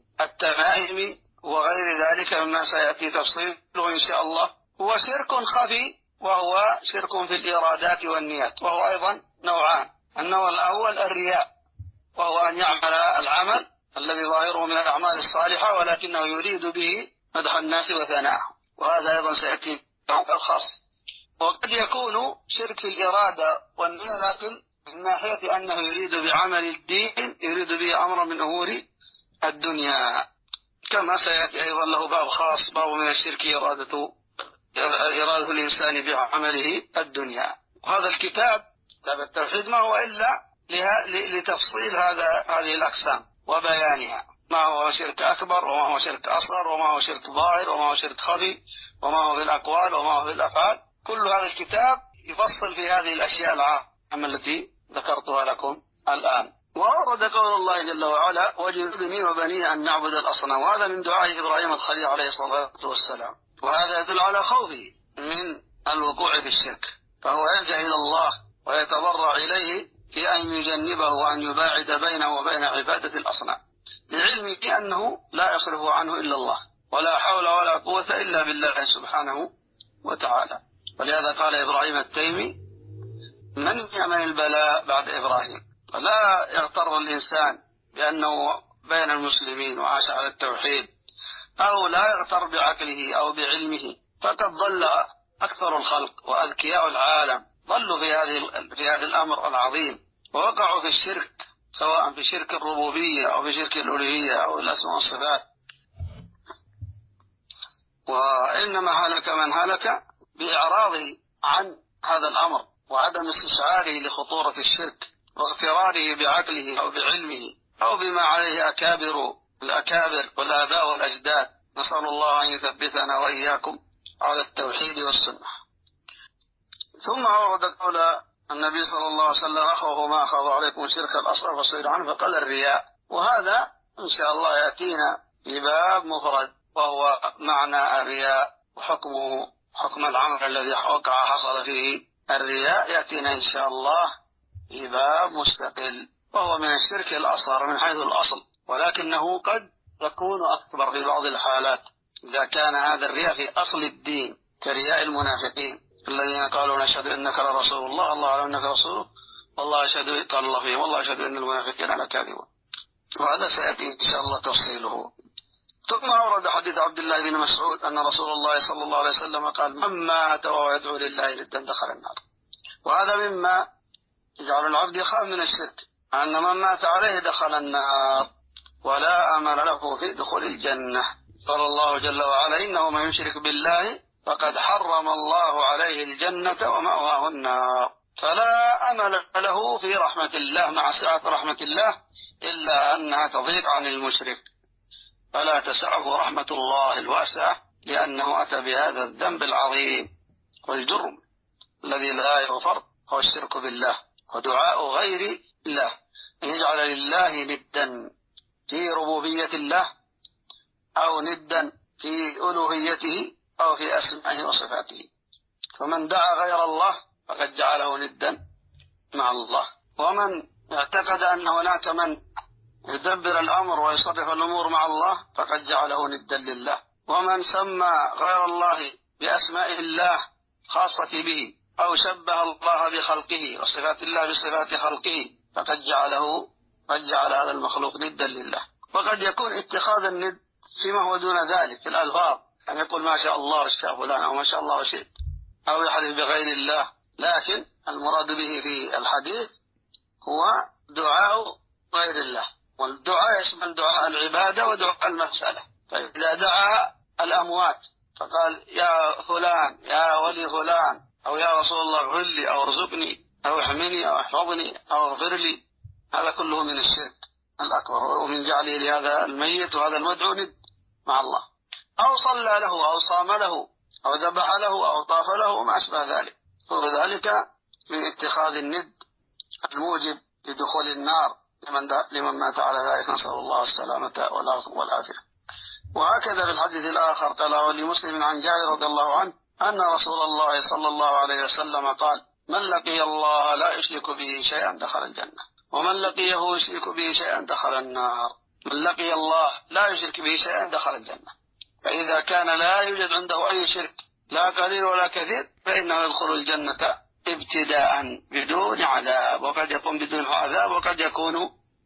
التمائم وغير ذلك مما سيأتي تفصيله إن شاء الله. هو شرك خفي وهو شرك في الإرادات والنيات، وهو أيضا نوعان: النوع الأول الرياء، وهو أن يعمل العمل الذي ظاهره من الأعمال الصالحة ولكنه يريد به مدح الناس وثناءهم، وهذا أيضا سيأتي الخاص. وقد يكون شرك في الإرادة والنية لكن من ناحية أنه يريد بعمل الدين يريد به أمر من أمور الدنيا، كما سيأتي أيضا له باب خاص، باب من الشرك إرادة إرادة الإنسان بعمله الدنيا. وهذا الكتاب كتاب التوحيد ما هو إلا لتفصيل هذا هذه الأقسام وبيانها، ما هو شرك أكبر وما هو شرك أصغر وما هو شرك ظاهر وما هو شرك خفي وما هو في الأقوال وما هو في الأفعال. كل هذا الكتاب يفصل في هذه الأشياء العامة التي ذكرتها لكم الآن. وأورد قول الله جل وعلا وجنبني وبني أن نعبد الأصنام، وهذا من دعاء إبراهيم الخليل عليه الصلاة والسلام، وهذا يدل على خوفه من الوقوع في الشرك، فهو يلجأ إلى الله ويتضرع إليه في أن يجنبه وأن يباعد بينه وبين عبادة الأصنام، لعلمه أنه لا يصرف عنه إلا الله، ولا حول ولا قوة إلا بالله سبحانه وتعالى. ولهذا قال إبراهيم التيمي من يأمن البلاء بعد إبراهيم؟ فلا يغتر الإنسان بأنه بين المسلمين وعاش على التوحيد، أو لا يغتر بعقله أو بعلمه، فقد ضل أكثر الخلق وأذكياء العالم، ضلوا في هذه في هذا الأمر العظيم، ووقعوا في الشرك، سواء في شرك الربوبية أو في شرك الألوهية أو الأسماء والصفات. وإنما هلك من هلك بإعراضه عن هذا الأمر وعدم استشعاره لخطورة الشرك واغتراره بعقله أو بعلمه أو بما عليه أكابر الأكابر والآباء والأجداد. نسأل الله أن يثبتنا وإياكم على التوحيد والسنة. ثم أورد قول النبي صلى الله عليه وسلم أخوه ما أخذ عليكم الشرك الأصغر فصير عنه، فقال الرياء، وهذا إن شاء الله يأتينا في باب مفرد وهو معنى الرياء وحكمه حكم العمل الذي وقع حصل فيه الرياء، يأتينا إن شاء الله في باب مستقل، وهو من الشرك الأصغر من حيث الأصل، ولكنه قد يكون أكبر في بعض الحالات إذا كان هذا الرياء في أصل الدين، كرياء المنافقين الذين قالوا نشهد إنك لرسول الله، الله أعلم إنك رسوله، والله أشهد، قال الله فيهم والله أشهد إن المنافقين لكاذبون، وهذا سيأتي إن شاء الله تفصيله. ثم أورد حديث عبد الله بن مسعود أن رسول الله صلى الله عليه وسلم قال من مات وهو يدعو لله ندا دخل النار، وهذا مما يجعل العبد يخاف من الشرك، أن من مات عليه دخل النار ولا أمل له في دخول الجنة. قال الله جل وعلا إنه من يشرك بالله فقد حرم الله عليه الجنة ومأواه النار، فلا أمل له في رحمة الله مع سعة رحمة الله، إلا أنها تضيق عن المشرك، فلا تسعه رحمة الله الواسعة، لأنه أتى بهذا الذنب العظيم والجرم الذي لا يغفر، هو الشرك بالله ودعاء غير الله، أن يجعل لله ندا في ربوبية الله أو ندا في ألوهيته أو في أسمائه وصفاته. فمن دعا غير الله فقد جعله ندا مع الله، ومن اعتقد أن هناك من يدبر الأمر ويصرف الأمور مع الله فقد جعله ندا لله، ومن سمى غير الله بأسماء الله خاصة به أو شبه الله بخلقه وصفات الله بصفات خلقه فقد جعله قد جعل هذا المخلوق ندا لله. وقد يكون اتخاذ الند فيما هو دون ذلك في الألفاظ، أن يقول ما شاء الله وشاء فلان أو ما شاء الله وشئت، أو يحلف بغير الله، لكن المراد به في الحديث هو دعاء غير الله، والدعاء يشمل دعاء العبادة ودعاء المسألة. فإذا دعا الأموات فقال يا فلان يا ولي فلان أو يا رسول الله اغفر لي أو ارزقني أو احمني أو احفظني أو اغفر لي، هذا كله من الشرك الأكبر ومن جعله لهذا الميت وهذا المدعو ند مع الله، أو صلى له أو صام له أو ذبح له أو طاف له وما أشبه ذلك، كل ذلك من اتخاذ الند الموجب لدخول النار لمن, لمن مات على ذلك، نسأل الله السلامة والعافية. وهكذا في الحديث الآخر قال ولمسلم عن جابر رضي الله عنه أن رسول الله صلى الله عليه وسلم قال من لقي الله لا يشرك به شيئا دخل الجنة، ومن لقيه يشرك به شيئا دخل النار. من لقي الله لا يشرك به شيئا دخل الجنة، فإذا كان لا يوجد عنده أي شرك لا قليل ولا كثير فإنه يدخل الجنة ابتداء بدون عذاب، وقد يكون بدون عذاب وقد يكون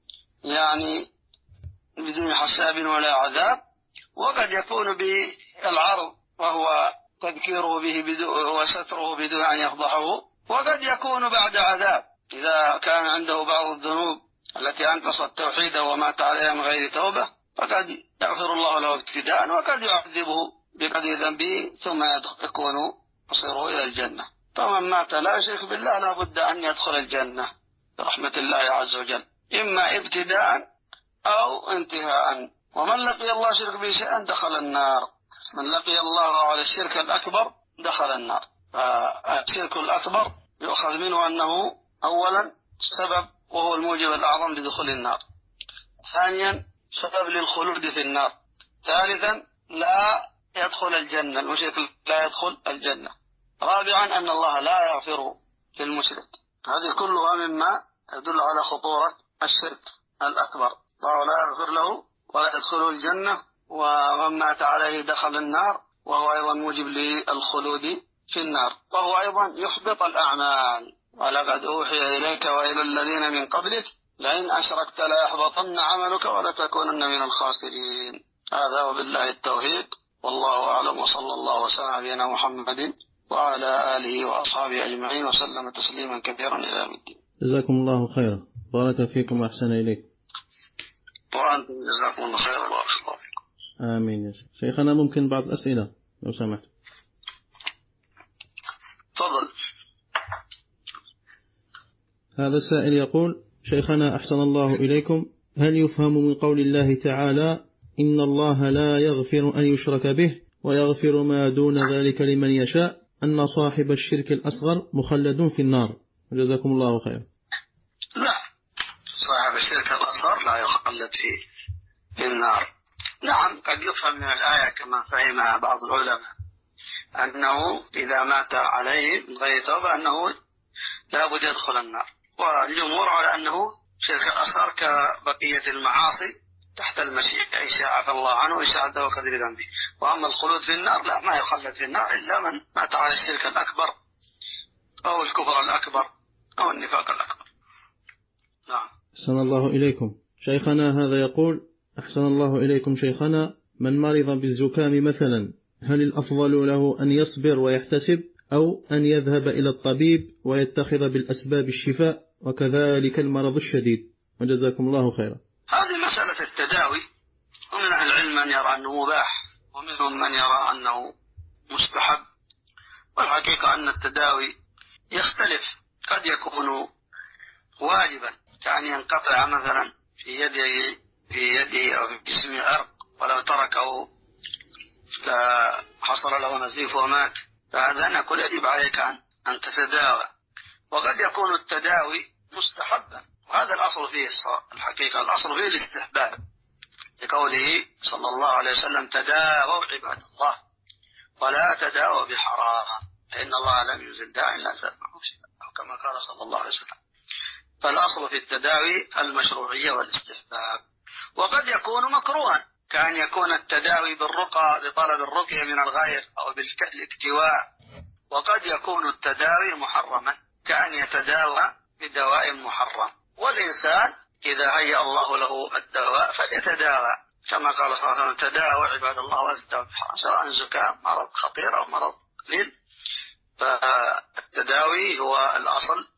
يعني بدون حساب ولا عذاب، وقد يكون بالعرض وهو تذكيره به وستره بدون أن يفضحه، وقد يكون بعد عذاب إذا كان عنده بعض الذنوب التي أنقصت التوحيد ومات عليها من غير توبة، فقد يغفر الله له ابتداء وقد يعذبه بقدر ذنبه ثم يكون مصيره إلى الجنة. فمن مات لا يشرك بالله لا بد أن يدخل الجنة برحمة الله عز وجل، إما ابتداء أو انتهاء. ومن لقي الله شرك به شيئا دخل النار، من لقي الله على الشرك الأكبر دخل النار. فالشرك الأكبر يؤخذ منه أنه أولا سبب وهو الموجب الأعظم لدخول النار. ثانيا سبب للخلود في النار. ثالثا لا يدخل الجنة، المشرك لا يدخل الجنة. رابعا أن الله لا يغفر للمشرك. هذه كلها مما يدل على خطورة الشرك الأكبر. الله لا يغفر له ولا يدخل الجنة، ومن مات عليه دخل النار، وهو أيضا موجب للخلود في النار، وهو أيضا يحبط الأعمال. ولقد أوحي إليك وإلى الذين من قبلك لئن أشركت ليحبطن عملك ولتكونن من الخاسرين. هذا وبالله التوفيق، والله أعلم، وصلى الله وسلم على نبينا محمد وعلى آله وأصحابه أجمعين وسلم تسليما كثيرا إلى يوم الدين. جزاكم الله خيرا، بارك فيكم وأحسن إليك. وأنتم جزاكم الله خيرا وبارك الله فيكم. آمين يا شيخ. شيخنا ممكن بعض أسئلة لو سمحت؟ تفضل. هذا السائل يقول: شيخنا أحسن الله إليكم، هل يفهم من قول الله تعالى إن الله لا يغفر أن يشرك به ويغفر ما دون ذلك لمن يشاء أن صاحب الشرك الأصغر مخلد في النار؟ جزاكم الله خيرا. لا، صاحب الشرك الأصغر لا يخلد في النار. نعم، قد يفهم من الآية كما فهم بعض العلماء أنه إذا مات عليه من غير توبة أنه لا بد يدخل النار، والجمهور على أنه شرك الأصغر كبقية المعاصي تحت المشيئة، إن شاء عفى الله عنه وإن شاء عذبه قدر ذنبه. وأما الخلود في النار لا، ما يخلد في النار إلا من مات على الشرك الأكبر أو الكفر الأكبر أو النفاق الأكبر. نعم. أحسن الله إليكم. شيخنا هذا يقول: أحسن الله إليكم شيخنا، من مرض بالزكام مثلا هل الأفضل له أن يصبر ويحتسب أو أن يذهب إلى الطبيب ويتخذ بالأسباب الشفاء، وكذلك المرض الشديد؟ وجزاكم الله خيرا. هذه مسألة التداوي، ومن أهل العلم من يرى أنه مباح ومنهم من يرى أنه مستحب، والحقيقة أن التداوي يختلف، قد يكون واجبا كأن ينقطع مثلا في يده في يده أو في جسمه عرق ولو تركه حصل له نزيف ومات، فهذا نقول يجب عليك أن تتداوى. وقد يكون التداوي مستحبا، وهذا الأصل فيه الحقيقة، الأصل فيه الاستحباب، لقوله صلى الله عليه وسلم: تداووا عباد الله ولا تداووا بحرام فإن الله لم يزل داع إلا زاد معه شفاء، أو كما قال صلى الله عليه وسلم. فالأصل في التداوي المشروعية والاستحباب. وقد يكون مكروها، كأن يكون التداوي بالرقى بطلب الرقية من الغير أو بالاكتواء. وقد يكون التداوي محرما، كأن يتداوى بدواء محرم. والإنسان إذا هيأ الله له الدواء فليتداوى، كما قال صلى الله عليه وسلم: تداوى عباد الله ولا تداوى بحرام، سواء زكام مرض خطير أو مرض قليل. فالتداوي هو الأصل،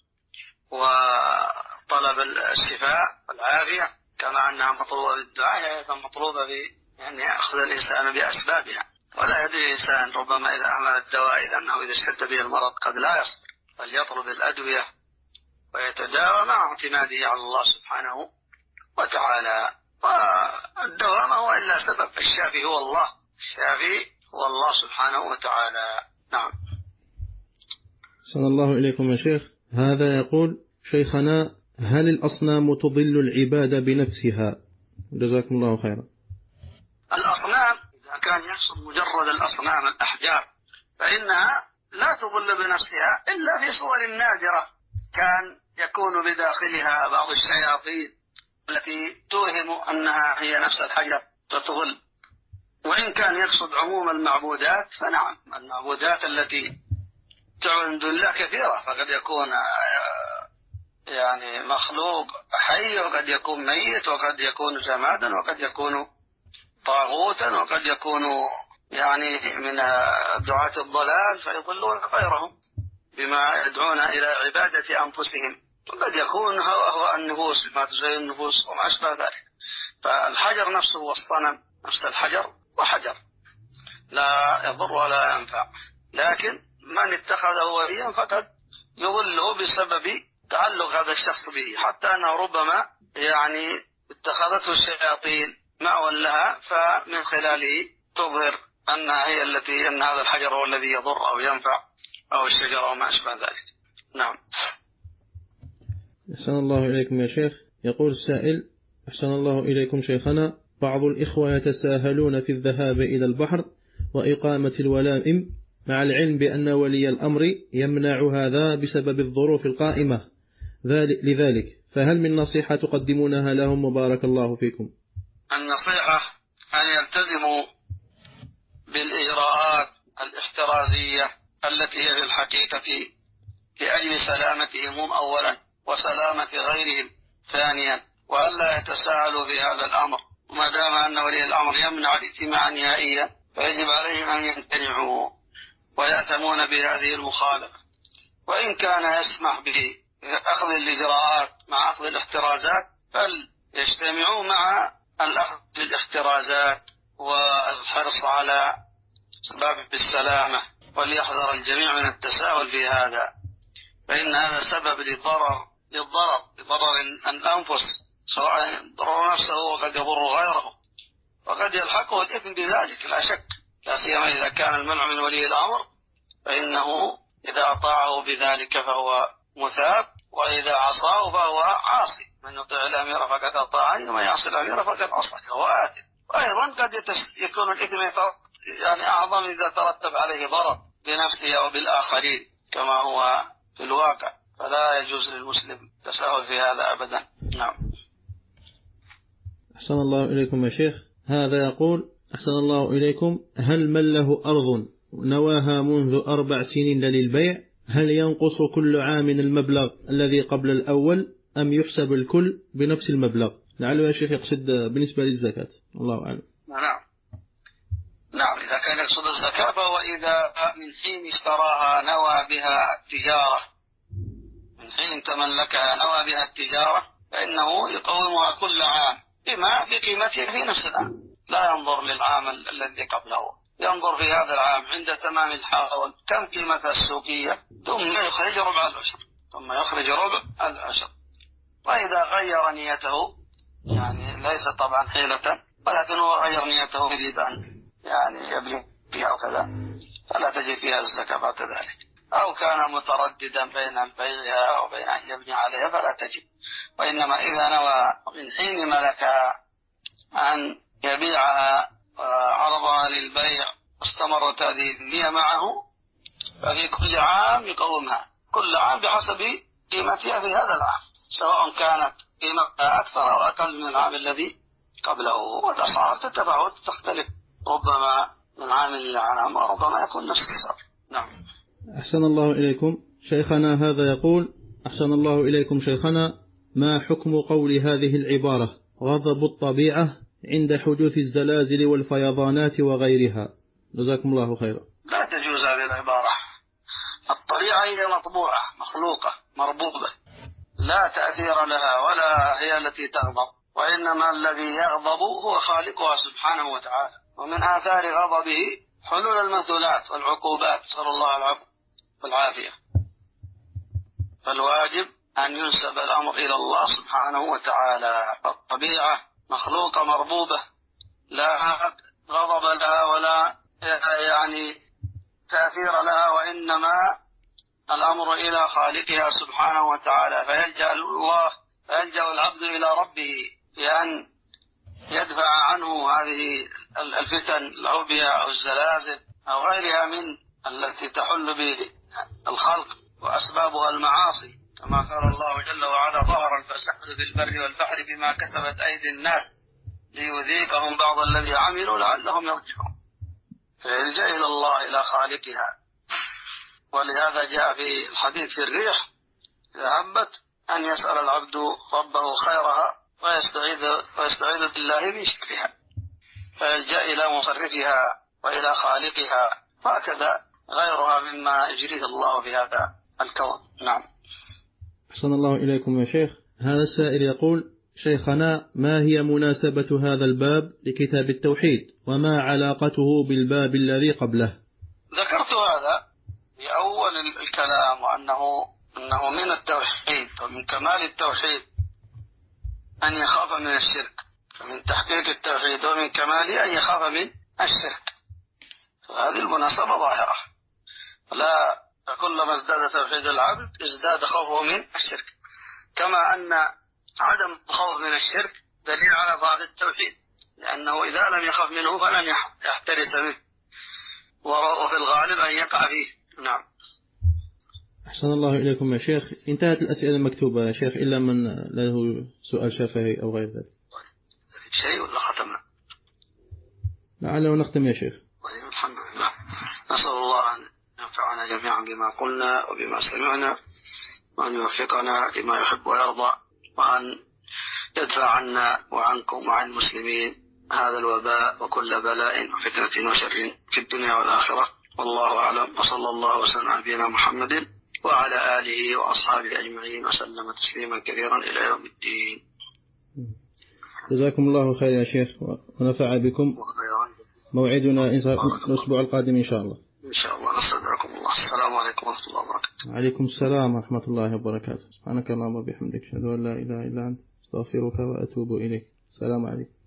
وطلب الشفاء والعافية كما أنها مطلوبة بالدعاء، هي أيضا مطلوبة يعني يأخذ الإنسان بأسبابها. ولا يدري الإنسان ربما إذا أعمل الدواء إذا أنه إذا اشتد به المرض قد لا يصبر، بل يطلب الأدوية ويتداوى مع اعتماده على الله سبحانه وتعالى. والدواء ما هو إلا سبب، الشافي هو الله، الشافي هو الله سبحانه وتعالى. نعم. صلى الله إليكم يا شيخ. هذا يقول: شيخنا، هل الأصنام تضل العبادة بنفسها؟ جزاكم الله خيرا. الأصنام إذا كان يقصد مجرد الأصنام الأحجار فإنها لا تضل بنفسها إلا في صور نادرة، كان يكون بداخلها بعض الشياطين التي توهم أنها هي نفس الحجر فتضل. وإن كان يقصد عموم المعبودات فنعم، المعبودات التي تعبد الله كثيرة، فقد يكون يعني مخلوق حي، وقد يكون ميت، وقد يكون جمادا، وقد يكون طاغوتا، وقد يكون يعني من دعاة الضلال فيضلون غيرهم بما يدعون إلى عبادة أنفسهم. وقد يكون هو النفوس بما تزين النفوس وما أشبه ذلك. فالحجر نفسه والصنم نفس الحجر وحجر لا يضر ولا ينفع، لكن من اتخذه وليا فقد يضله بسبب تعلق هذا الشخص به، حتى أنه ربما يعني اتخذته الشياطين مأوى لها، فمن خلاله تظهر أنها هي التي أن هذا الحجر هو الذي يضر أو ينفع أو الشجرة وما أشبه ذلك. نعم. أحسن الله إليكم يا شيخ. يقول السائل: أحسن الله إليكم شيخنا، بعض الإخوة يتساهلون في الذهاب إلى البحر وإقامة الولائم، مع العلم بأن ولي الأمر يمنع هذا بسبب الظروف القائمة لذلك، فهل من نصيحة تقدمونها لهم وبارك الله فيكم؟ النصيحة أن يلتزموا بالإجراءات الاحترازية التي هي في الحقيقة لأجل سلامتهم أولا وسلامة غيرهم ثانيا، وألا يتساهلوا في هذا الأمر. وما دام أن ولي الأمر يمنع الاجتماع نهائيا فيجب عليهم أن يمتنعوا ويأتمون بهذه المخالفة. وإن كان يسمح بأخذ الإجراءات مع أخذ الاحترازات فليجتمعوا مع الأخذ بالاحترازات والحرص على سبب السلامة، وليحذر الجميع من التساهل في هذا، فإن هذا سبب للضرر للضرر لضرر الأنفس، سواء يضر نفسه وقد يضر غيره، وقد يلحقه الإثم بذلك لا شك، لا سيما إذا كان المنع من ولي الأمر، فإنه إذا أطاعه بذلك فهو مثاب، وإذا عصاه فهو عاصي. من يطيع الأمير فقد أطاعني ومن يعصي الأمير فقد عصى وهو آثم. وأيضا قد يكون الإثم يعني أعظم إذا ترتب عليه ضرر بنفسه وبالآخرين كما هو في الواقع، فلا يجوز للمسلم التساهل في هذا أبدا. نعم. أحسن الله إليكم يا شيخ. هذا يقول: أحسن الله إليكم، هل من له أرض نواها منذ أربع سنين للبيع، هل ينقص كل عام المبلغ الذي قبل الأول أم يحسب الكل بنفس المبلغ؟ لعله يا شيخ يقصد بالنسبة للزكاة، الله أعلم. نعم نعم إذا كان يقصد الزكاة فهو إذا من حين اشتراها نوى بها التجارة، من حين تملكها نوى بها التجارة، فإنه يقومها كل عام بما بقيمتها في نفس العام، لا ينظر للعام الذي قبله، ينظر في هذا العام عند تمام الحول كم قيمتها السوقية، ثم يخرج ربع العشر ثم يخرج ربع العشر. وإذا غير نيته، يعني ليس طبعا حيلة، ولكن هو غير نيته يريد أن يعني يبني فيها وكذا، فلا تجي فيها الزكاة بعد ذلك. أو كان مترددا بين البيع وبين أن يبني عليها فلا تجب. وإنما إذا نوى من حين ملكها أن يبيعها عرضها للبيع واستمرت هذه النية معه، ففي كل عام يقومها كل عام بحسب قيمتها في هذا العام، سواء كانت قيمتها أكثر أو أقل من العام الذي قبله. والأسعار تتفاوت تختلف، ربما من عام إلى عام وربما يكون نفس السعر. نعم. أحسن الله إليكم شيخنا. هذا يقول: أحسن الله إليكم شيخنا، ما حكم قول هذه العبارة غضب الطبيعة عند حدوث الزلازل والفيضانات وغيرها؟ جزاكم الله خيرا. لا تجوز هذه العبارة. الطبيعة هي مطبوعة مخلوقة مربوطة، لا تأثير لها ولا هي التي تغضب، وإنما الذي يغضب هو خالقها سبحانه وتعالى. ومن آثار غضبه حلول المثلات والعقوبات، نسأل الله العفو والعافية. فالواجب أن ينسب الأمر إلى الله سبحانه وتعالى. الطبيعة مخلوقة مربوبة لا غضب لها ولا يعني تأثير لها، وإنما الأمر إلى خالقها سبحانه وتعالى. فيلجأ الله فيلجأ العبد إلى ربه بأن يدفع عنه هذه الفتن الأوبئة أو الزلازل أو غيرها من التي تحل بالخلق وأسبابها المعاصي، كما قال الله جل وعلا: ظهر الفساد في البر والبحر بما كسبت أيدي الناس ليذيقهم بعض الذي عملوا لعلهم يرجعون. فيلجأ إلى الله إلى خالقها. ولهذا جاء في الحديث في الريح إذا هبت أن يسأل العبد ربه خيرها ويستعيذ, ويستعيذ بالله من شرها، فيلجأ إلى مصرفها وإلى خالقها، وهكذا غيرها مما يجريه الله في هذا الكون. نعم. أحسن الله إليكم يا شيخ. هذا السائل يقول: شيخنا، ما هي مناسبة هذا الباب لكتاب التوحيد، وما علاقته بالباب الذي قبله؟ ذكرت هذا في أول الكلام، وأنه أنه من التوحيد ومن كمال التوحيد أن يخاف من الشرك، فمن تحقيق التوحيد ومن كماله أن يخاف من الشرك. فهذه المناسبة ظاهرة، لا كلما ازداد توحيد العبد ازداد خوفه من الشرك. كما أن عدم الخوف من الشرك دليل على ضعف التوحيد، لأنه إذا لم يخف منه فلن يحترس منه، وفي الغالب أن يقع فيه. نعم. أحسن الله إليكم يا شيخ. انتهت الأسئلة المكتوبة يا شيخ، إلا من له سؤال شفهي أو غير ذلك. شيء ولا ختمنا؟ لعله نختم يا شيخ. طيب الحمد لله. نسأل الله أن ينفعنا جميعا بما قلنا وبما سمعنا، وأن يوفقنا لما يحب ويرضى، وأن يدفع عنا وعنكم وعن المسلمين هذا الوباء وكل بلاء وفتنة وشر في الدنيا والآخرة. والله أعلم، وصلى الله وسلم على نبينا محمد وعلى آله وأصحابه أجمعين وسلم تسليما كثيرا إلى يوم الدين. جزاكم الله خير يا شيخ ونفع بكم. موعدنا الأسبوع القادم إن شاء الله. إن شاء الله. نستودعكم الله. السلام عليكم ورحمة الله وبركاته. وعليكم السلام ورحمة الله وبركاته. سبحانك اللهم وبحمدك، أشهد أن لا إله إلا أنت، أستغفرك وأتوب إليك. السلام عليكم.